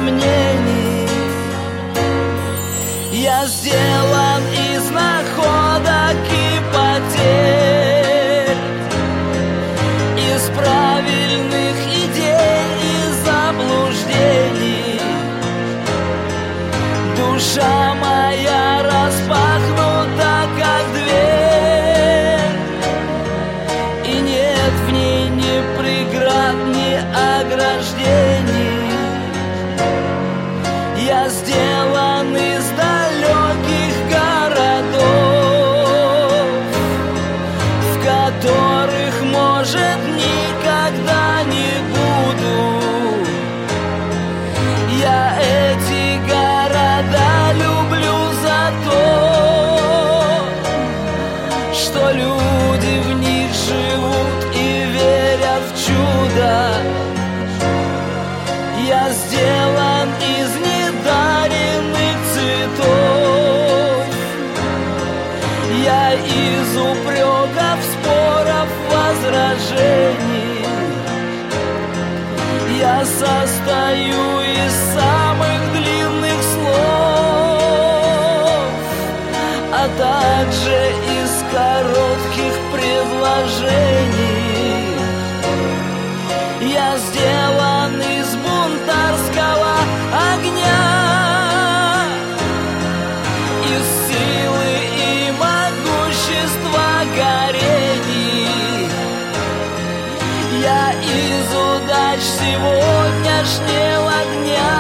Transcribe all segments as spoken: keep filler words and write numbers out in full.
сомнений. Я сделан из находок и потерь, из правильных идей и заблуждений. Душа моя распахнута, как дверь, и нет в ней ни преград, ни ограждений. Я сделан из далеких городов, в которых, может, никогда не буду. Я эти города люблю за то, что люди в них живут и верят в чудо. Я сделан из недаренных цветов, я из упреков, споров, возражений. Я состою из самых длинных слов, а также из коротких предложений. Я сделан из бунтарского огня, из силы и могущества горений. Я из удач сегодняшнего дня,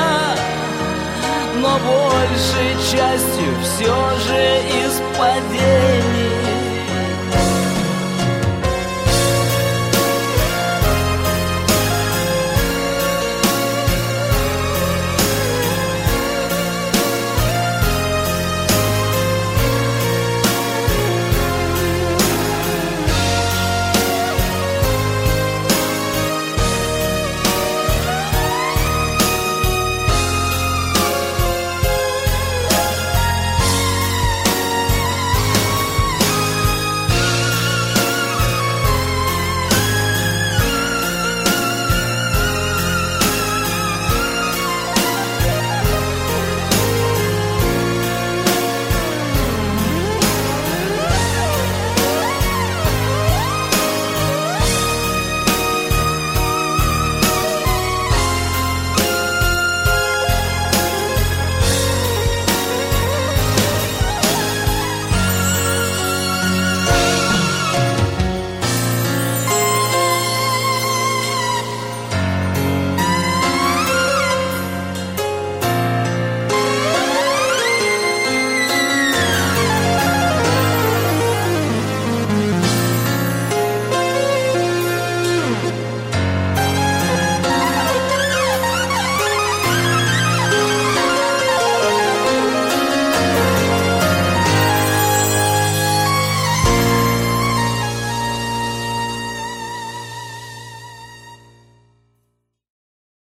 но большей частью все же из падений.